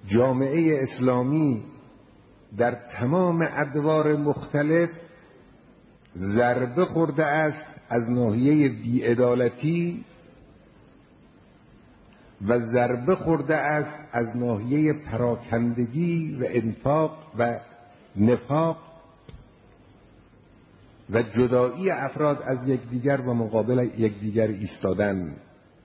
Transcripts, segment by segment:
جامعه اسلامی در تمام ادوار مختلف ضربه خورده است از ناحیه بی‌عدالتی و ضربه خورده است از ناحیه پراکندگی و انفاق و نفاق و جدایی افراد از یکدیگر و مقابل یکدیگر ایستادن.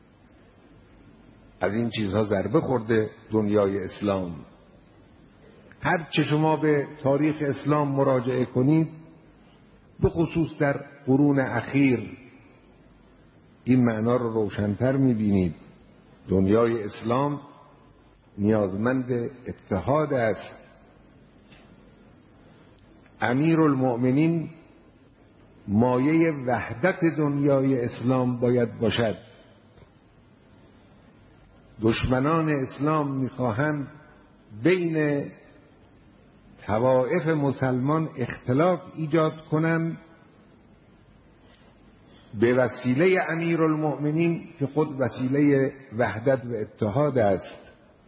از این چیزها ضربه خورده دنیای اسلام. هر چه شما به تاریخ اسلام مراجعه کنید، به خصوص در قرون اخیر، این معنا رو روشن‌تر می‌بینید. دنیای اسلام نیازمند اتحاد است. امیرالمؤمنین مایه وحدت دنیای اسلام باید باشد. دشمنان اسلام می‌خواهند بین طوائف مسلمان اختلاف ایجاد کنند به وسیله امیرالمؤمنین که خود وسیله وحدت و اتحاد است.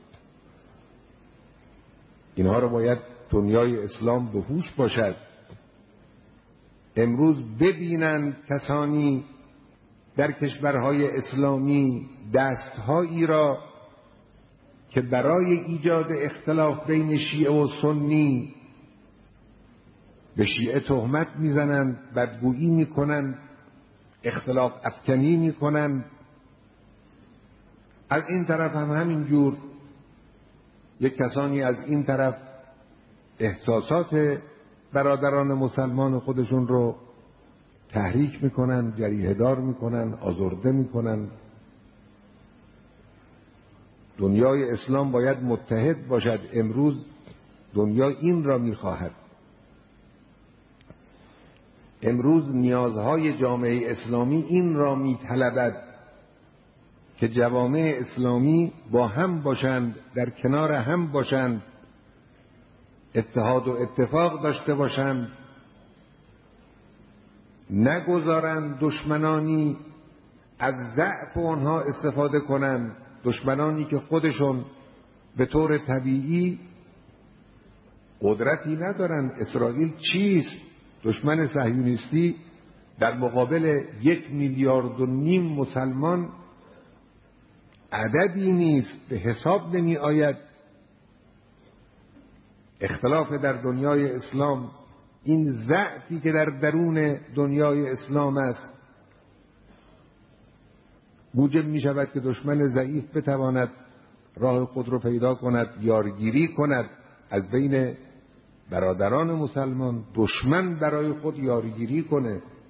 اینها رو باید دنیای اسلام به هوش باشد. امروز ببینند کسانی در کشورهای اسلامی دستهایی را که برای ایجاد اختلاف بین شیعه و سنی به شیعه تهمت میزنند، بدگویی میکنند، اختلاف افکنی میکنند. از این طرف هم همینجور یک کسانی از این طرف احساسات برادران مسلمان خودشون رو تحریک میکنن، جریحه دار میکنن، آزرده میکنن. دنیای اسلام باید متحد باشد. امروز دنیا این را میخواهد. امروز نیازهای جامعه اسلامی این را میطلبد که جوامع اسلامی با هم باشند، در کنار هم باشند، اتحاد و اتفاق داشته باشند، نگذارند دشمنانی از ضعف آنها استفاده کنند. دشمنانی که خودشون به طور طبیعی قدرتی ندارند. اسرائیل چیست؟ دشمن صهیونیستی در مقابل 1.5 میلیارد مسلمان عددی نیست، به حساب نمی آید. اختلاف در دنیای اسلام، این ضعفی که در درون دنیای اسلام است، موجب می شود که دشمن ضعیف بتواند راه خود را پیدا کند، یارگیری کند از بین برادران مسلمان. دشمن برای خود یارگیری کنه.